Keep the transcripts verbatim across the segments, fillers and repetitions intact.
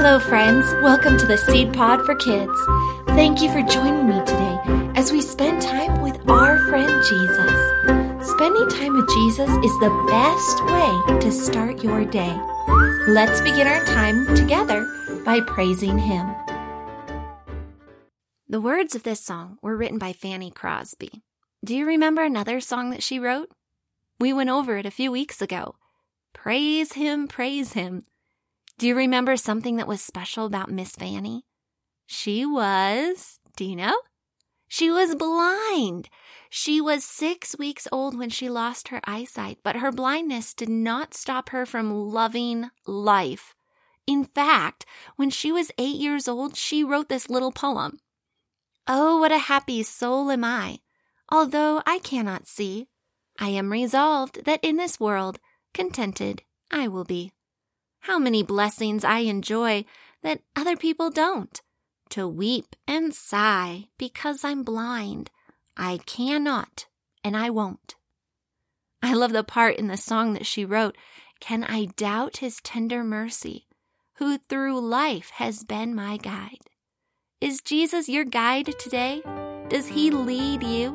Hello, friends. Welcome to the Seed Pod for Kids. Thank you for joining me today as we spend time with our friend Jesus. Spending time with Jesus is the best way to start your day. Let's begin our time together by praising Him. The words of this song were written by Fanny Crosby. Do you remember another song that she wrote? We went over it a few weeks ago. Praise Him, praise Him. Do you remember something that was special about Miss Fanny? She was, do you know? She was blind. She was six weeks old when she lost her eyesight, but her blindness did not stop her from loving life. In fact, when she was eight years old, she wrote this little poem. Oh, what a happy soul am I, although I cannot see. I am resolved that in this world contented I will be. How many blessings I enjoy that other people don't. To weep and sigh because I'm blind. I cannot and I won't. I love the part in the song that she wrote, Can I doubt His tender mercy, who through life has been my guide? Is Jesus your guide today? Does He lead you?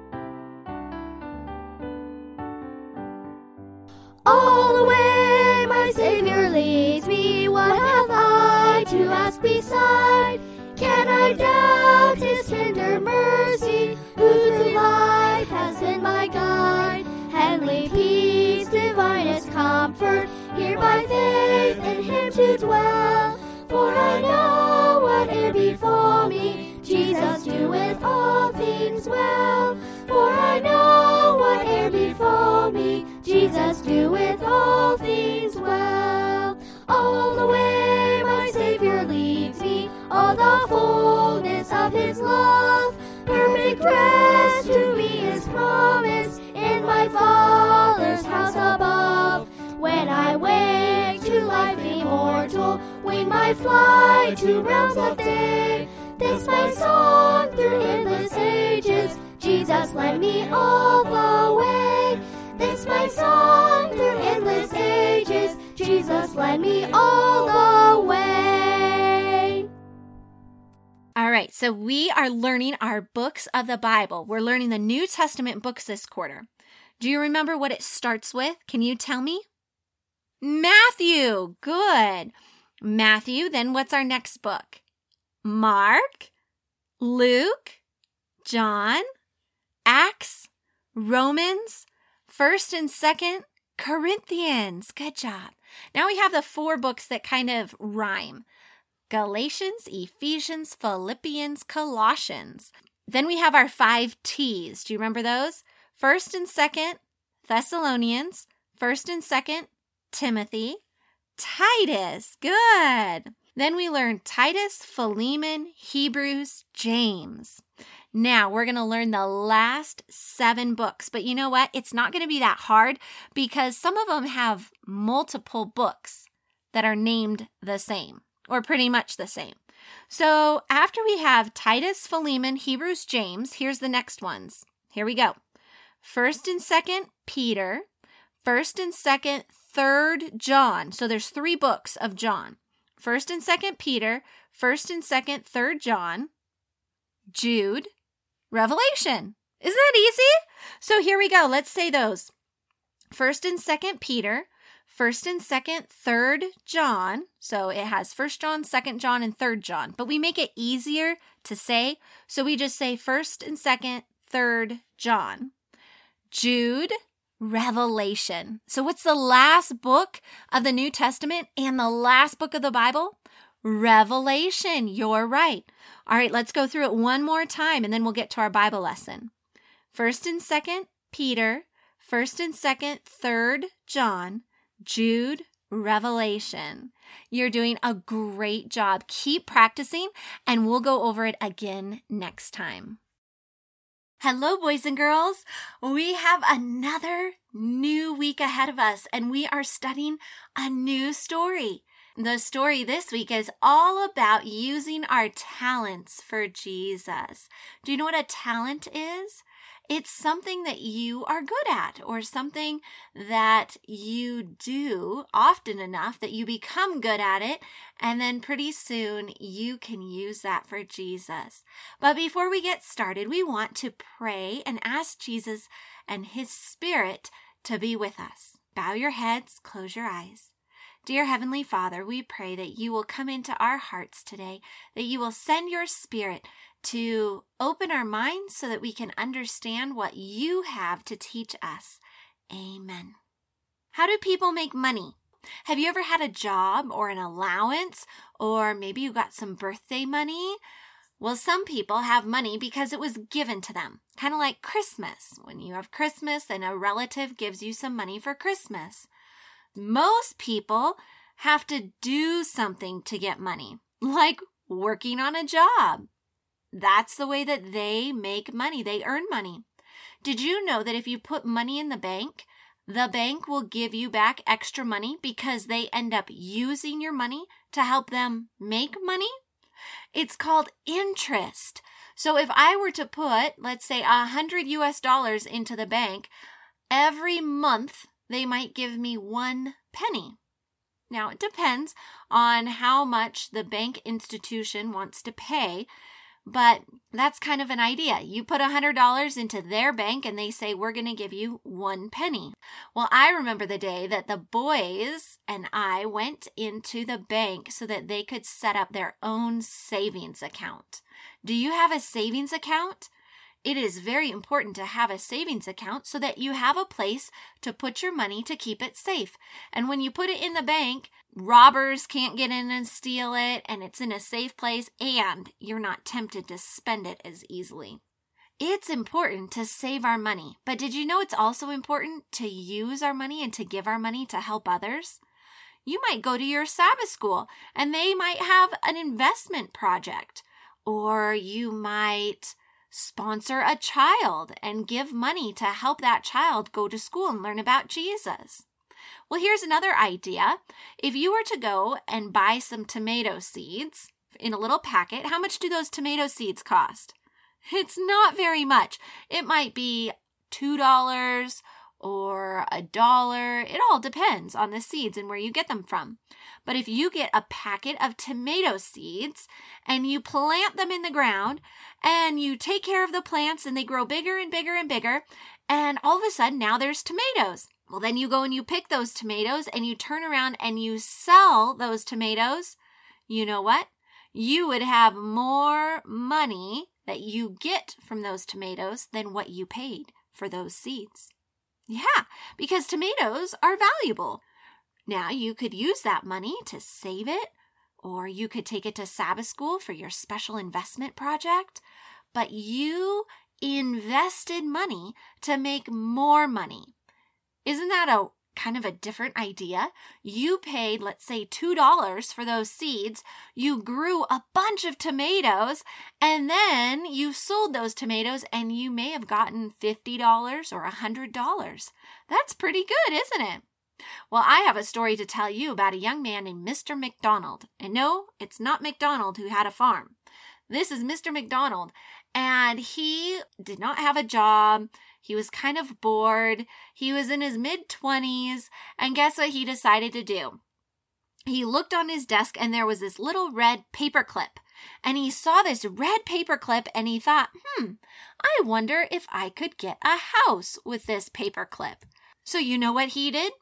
All the way my Savior leads me, what have I to ask beside? Can I doubt His tender mercy, who through life has been my guide? Heavenly peace, divinest comfort, here by faith in Him to dwell. For I know whate'er befall me, Jesus doeth all things well. For I know whate'er befall me, Jesus doeth all things well. All the way my Savior leads me, all the fullness of His love. Perfect rest to me is promised in my Father's house above. When I wake to life immortal, wing my flight to realms of day. This my song through endless ages, Jesus led me all the way. This my song through endless ages, Jesus led me all the way. All right, so we are learning our books of the Bible. We're learning the New Testament books this quarter. Do you remember what it starts with? Can you tell me? Matthew. Good. Matthew, then what's our next book? Mark, Luke, John, Acts, Romans, First and Second Corinthians. Good job. Now we have the four books that kind of rhyme. Galatians, Ephesians, Philippians, Colossians. Then we have our five T's. Do you remember those? First and Second Thessalonians, First and Second Timothy, Titus. Good. Then we learn Titus, Philemon, Hebrews, James. Now we're going to learn the last seven books, but you know what? It's not going to be that hard because some of them have multiple books that are named the same or pretty much the same. So after we have Titus, Philemon, Hebrews, James, here's the next ones. Here we go. First and Second Peter, First and Second, Third John. So there's three books of John. First and Second Peter, First and Second, Third John, Jude, Revelation. Isn't that easy? So here we go. Let's say those. First and Second Peter, First and Second, Third John. So it has First John, Second John, and Third John. But we make it easier to say. So we just say First and Second, Third John. Jude, Revelation. So what's the last book of the New Testament and the last book of the Bible? Revelation. You're right. All right, let's go through it one more time and then we'll get to our Bible lesson. First and Second Peter, First and Second, Third John, Jude, Revelation. You're doing a great job. Keep practicing and we'll go over it again next time. Hello, boys and girls. We have another new week ahead of us, and we are studying a new story. The story this week is all about using our talents for Jesus. Do you know what a talent is? It's something that you are good at or something that you do often enough that you become good at it, and then pretty soon you can use that for Jesus. But before we get started, we want to pray and ask Jesus and His Spirit to be with us. Bow your heads, close your eyes. Dear Heavenly Father, we pray that you will come into our hearts today, that you will send your Spirit to open our minds so that we can understand what you have to teach us. Amen. How do people make money? Have you ever had a job or an allowance, or maybe you got some birthday money? Well, some people have money because it was given to them, kind of like Christmas. When you have Christmas and a relative gives you some money for Christmas. Most people have to do something to get money, like working on a job. That's the way that they make money. They earn money. Did you know that if you put money in the bank, the bank will give you back extra money because they end up using your money to help them make money? It's called interest. So if I were to put, let's say, a hundred U S dollars into the bank, every month they might give me one penny. Now, it depends on how much the bank institution wants to pay, but that's kind of an idea. You put one hundred dollars into their bank and they say, we're going to give you one penny. Well, I remember the day that the boys and I went into the bank so that they could set up their own savings account. Do you have a savings account? It is very important to have a savings account so that you have a place to put your money to keep it safe. And when you put it in the bank, robbers can't get in and steal it, and it's in a safe place, and you're not tempted to spend it as easily. It's important to save our money, but did you know it's also important to use our money and to give our money to help others? You might go to your Sabbath school, and they might have an investment project, or you might sponsor a child and give money to help that child go to school and learn about Jesus. Well, here's another idea. If you were to go and buy some tomato seeds in a little packet, how much do those tomato seeds cost? It's not very much. It might be two dollars or a dollar. It all depends on the seeds and where you get them from. But if you get a packet of tomato seeds and you plant them in the ground and you take care of the plants and they grow bigger and bigger and bigger, and all of a sudden now there's tomatoes. Well, then you go and you pick those tomatoes and you turn around and you sell those tomatoes. You know what? You would have more money that you get from those tomatoes than what you paid for those seeds. Yeah, because tomatoes are valuable. Now, you could use that money to save it, or you could take it to Sabbath school for your special investment project, but you invested money to make more money. Isn't that a kind of a different idea? You paid, let's say, two dollars for those seeds. You grew a bunch of tomatoes, and then you sold those tomatoes, and you may have gotten fifty dollars or one hundred dollars. That's pretty good, isn't it? Well, I have a story to tell you about a young man named Mister McDonald. And no, it's not McDonald who had a farm. This is Mister McDonald, and he did not have a job. He was kind of bored. He was in his mid-twenties, and guess what he decided to do? He looked on his desk, and there was this little red paper clip. And he saw this red paper clip, and he thought, hmm, I wonder if I could get a house with this paper clip. So you know what he did?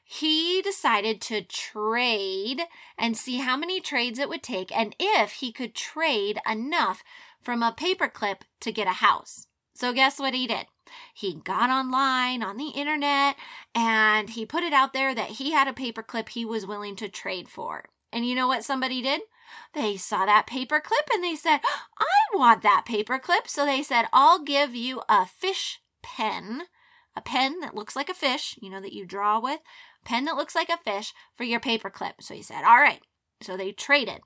He decided to trade and see how many trades it would take, and if he could trade enough from a paper clip to get a house. So guess what he did? He got online on the internet and he put it out there that he had a paperclip he was willing to trade for. And you know what somebody did? They saw that paperclip and they said, I want that paperclip. So they said, I'll give you a fish pen, a pen that looks like a fish, you know, that you draw with, a pen that looks like a fish for your paperclip. So he said, all right. So they traded.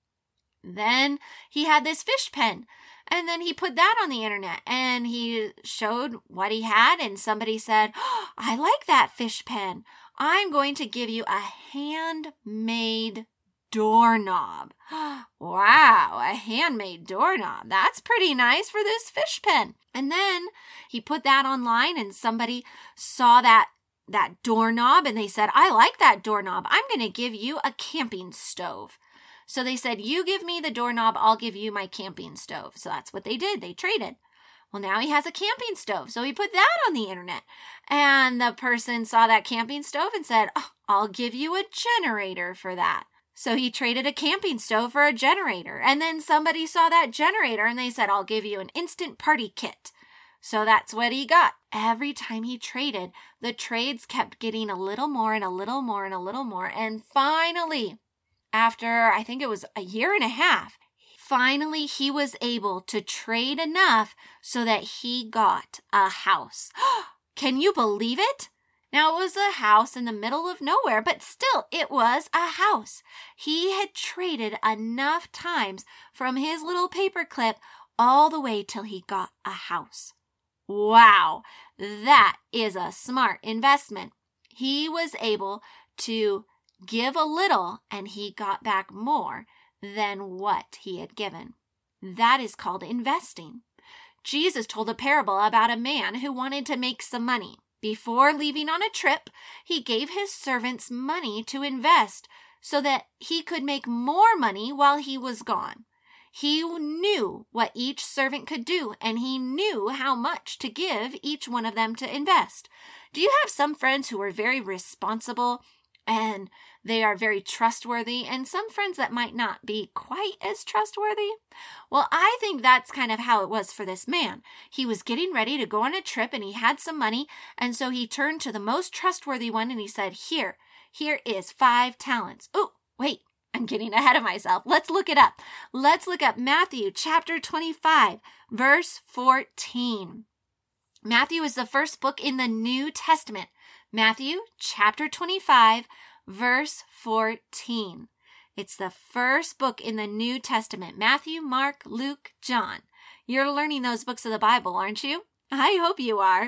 Then he had this fish pen. And then he put that on the internet and he showed what he had, and somebody said, oh, I like that fish pen. I'm going to give you a handmade doorknob. Wow, a handmade doorknob. That's pretty nice for this fish pen. And then he put that online and somebody saw that that doorknob and they said, I like that doorknob. I'm going to give you a camping stove. So they said, you give me the doorknob, I'll give you my camping stove. So that's what they did. They traded. Well, now he has a camping stove. So he put that on the internet. And the person saw that camping stove and said, oh, I'll give you a generator for that. So he traded a camping stove for a generator. And then somebody saw that generator and they said, I'll give you an instant party kit. So that's what he got. Every time he traded, the trades kept getting a little more and a little more and a little more. And finally, after I think it was a year and a half, finally he was able to trade enough so that he got a house. Can you believe it? Now, it was a house in the middle of nowhere, but still, it was a house. He had traded enough times from his little paperclip all the way till he got a house. Wow, that is a smart investment. He was able to give a little and he got back more than what he had given. That is called investing. Jesus told a parable about a man who wanted to make some money. Before leaving on a trip, he gave his servants money to invest so that he could make more money while he was gone. He knew what each servant could do, and he knew how much to give each one of them to invest. Do you have some friends who are very responsible and they are very trustworthy, and some friends that might not be quite as trustworthy? Well, I think that's kind of how it was for this man. He was getting ready to go on a trip and he had some money, and so he turned to the most trustworthy one and he said, here, here is five talents. Oh, wait, I'm getting ahead of myself. Let's look it up. Let's look up Matthew chapter twenty-five, verse fourteen. Matthew is the first book in the New Testament. Matthew chapter twenty-five, verse fourteen. It's the first book in the New Testament. Matthew, Mark, Luke, John. You're learning those books of the Bible, aren't you? I hope you are.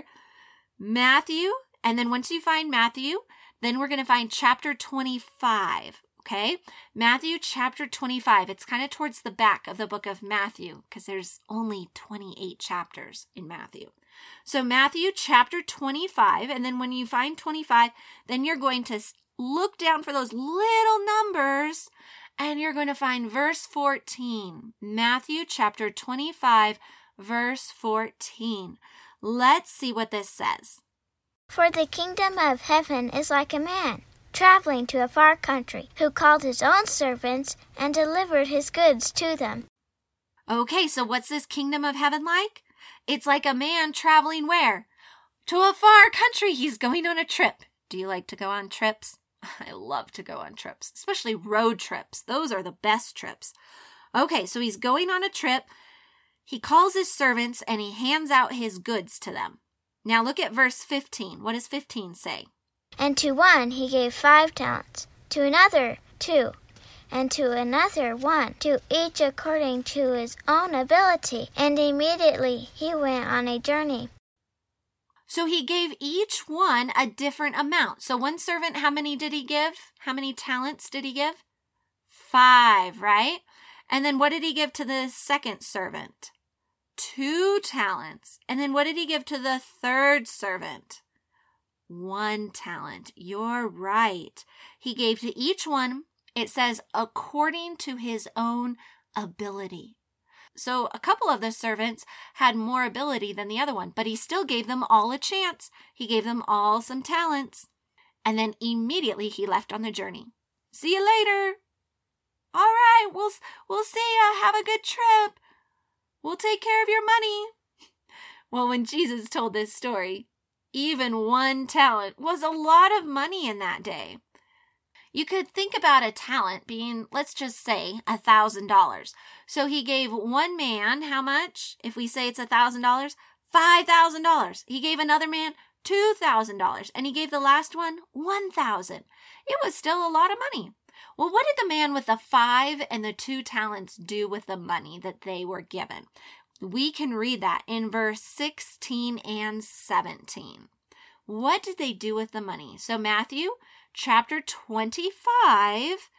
Matthew, and then once you find Matthew, then we're going to find chapter twenty-five, okay? Matthew chapter twenty-five. It's kind of towards the back of the book of Matthew because there's only twenty-eight chapters in Matthew. So Matthew chapter twenty-five, and then when you find twenty-five, then you're going to look down for those little numbers, and you're going to find verse fourteen. Matthew chapter twenty-five, verse fourteen. Let's see what this says. For the kingdom of heaven is like a man traveling to a far country, who called his own servants and delivered his goods to them. Okay, so what's this kingdom of heaven like? It's like a man traveling where? To a far country. He's going on a trip. Do you like to go on trips? I love to go on trips, especially road trips. Those are the best trips. Okay, so he's going on a trip. He calls his servants and he hands out his goods to them. Now look at verse fifteen. What does fifteen say? And to one he gave five talents, to another two, and to another one, to each according to his own ability. And immediately he went on a journey. So he gave each one a different amount. So one servant, how many did he give? How many talents did he give? Five, right? And then what did he give to the second servant? Two talents. And then what did he give to the third servant? One talent. You're right. He gave to each one, it says, according to his own ability. So a couple of the servants had more ability than the other one, but he still gave them all a chance. He gave them all some talents. And then immediately he left on the journey. See you later. All right, we'll, we'll see ya. Have a good trip. We'll take care of your money. Well, when Jesus told this story, even one talent was a lot of money in that day. You could think about a talent being, let's just say, a thousand dollars. So he gave one man, how much? If we say it's a thousand dollars, five thousand dollars. He gave another man two thousand dollars, and he gave the last one one thousand. It was still a lot of money. Well, what did the man with the five and the two talents do with the money that they were given? We can read that in verse sixteen and seventeen. What did they do with the money? So Matthew chapter twenty-five,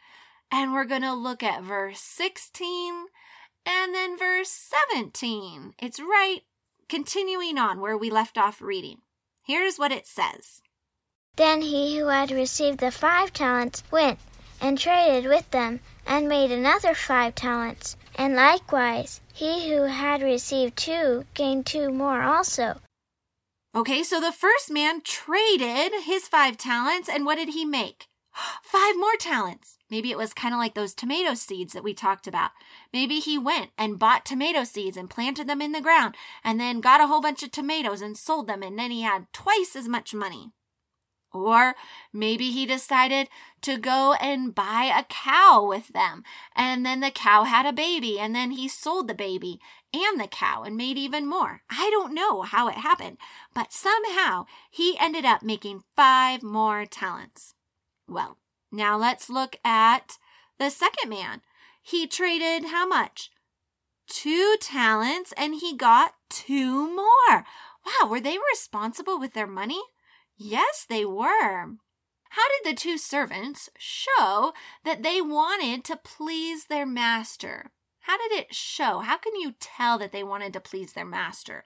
and we're going to look at verse sixteen and then verse seventeen. It's right continuing on where we left off reading. Here's what it says. Then he who had received the five talents went and traded with them and made another five talents. And likewise, he who had received two gained two more also. Okay, so the first man traded his five talents, and what did he make? Five more talents. Maybe it was kind of like those tomato seeds that we talked about. Maybe he went and bought tomato seeds and planted them in the ground and then got a whole bunch of tomatoes and sold them, and then he had twice as much money. Or maybe he decided to go and buy a cow with them, and then the cow had a baby, and then he sold the baby and the cow and made even more. I don't know how it happened, but somehow he ended up making five more talents. Well, now let's look at the second man. He traded how much? Two talents, and he got two more. Wow, were they responsible with their money? Yes, they were. How did the two servants show that they wanted to please their master? How did it show? How can you tell that they wanted to please their master?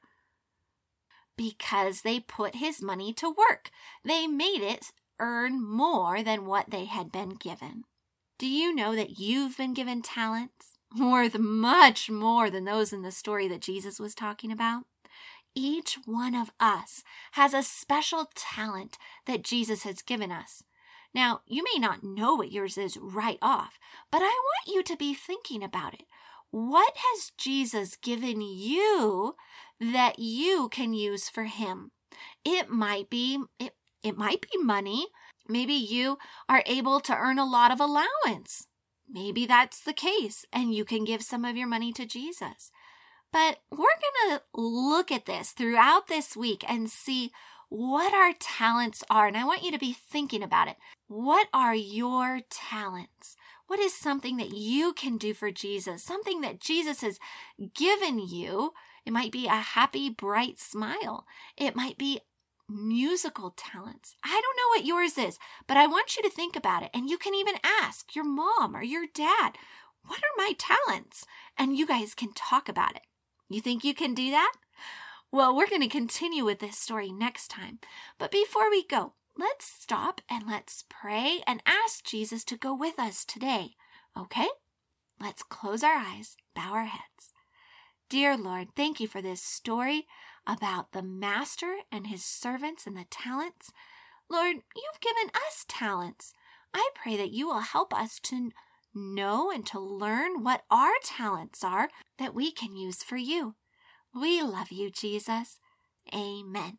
Because they put his money to work. They made it earn more than what they had been given. Do you know that you've been given talents worth much more than those in the story that Jesus was talking about? Each one of us has a special talent that Jesus has given us. Now, you may not know what yours is right off, but I want you to be thinking about it. What has Jesus given you that you can use for him? It might be, it, it might be money. Maybe you are able to earn a lot of allowance. Maybe that's the case, and you can give some of your money to Jesus. But we're going to look at this throughout this week and see what our talents are. And I want you to be thinking about it. What are your talents? What is something that you can do for Jesus? Something that Jesus has given you. It might be a happy, bright smile. It might be musical talents. I don't know what yours is, but I want you to think about it. And you can even ask your mom or your dad, what are my talents? And you guys can talk about it. You think you can do that? Well, we're going to continue with this story next time. But before we go, let's stop and let's pray and ask Jesus to go with us today. Okay? Let's close our eyes, bow our heads. Dear Lord, thank you for this story about the master and his servants and the talents. Lord, you've given us talents. I pray that you will help us to know and to learn what our talents are that we can use for you. We love you, Jesus. Amen.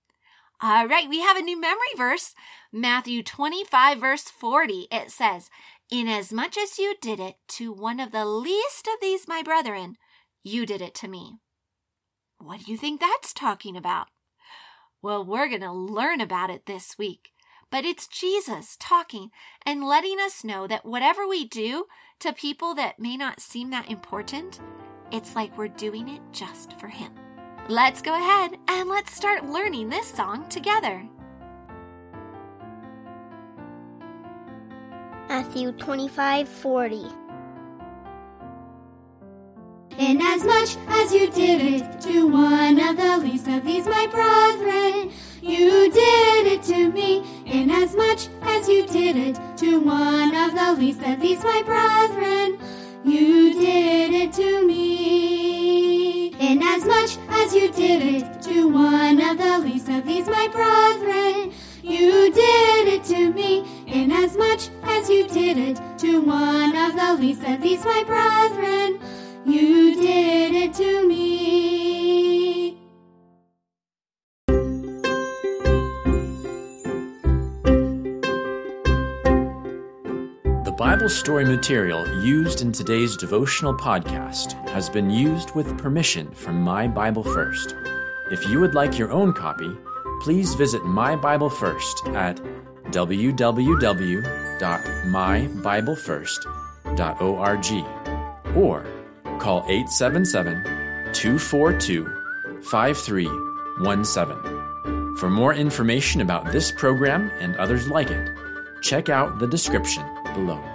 All right, we have a new memory verse, Matthew twenty-five, verse forty. It says, "Inasmuch as you did it to one of the least of these my brethren, you did it to me." What do you think that's talking about? Well, we're going to learn about it this week. But it's Jesus talking and letting us know that whatever we do to people that may not seem that important, it's like we're doing it just for him. Let's go ahead and let's start learning this song together. Matthew twenty-five forty. Inasmuch as you did it to one of the least of these my brethren, you did it to me. Inasmuch as you did it to one of the least of these my brethren, you did it to me. Inasmuch as you did it to one of the least of these my brethren, you did it to me. Inasmuch as you did it to one of the least of these my brethren, you did it to me. The Bible story material used in today's devotional podcast has been used with permission from My Bible First. If you would like your own copy, please visit My Bible First at w w w dot my bible first dot org or call eight seven seven, two four two, five three one seven. For more information about this program and others like it, check out the description below.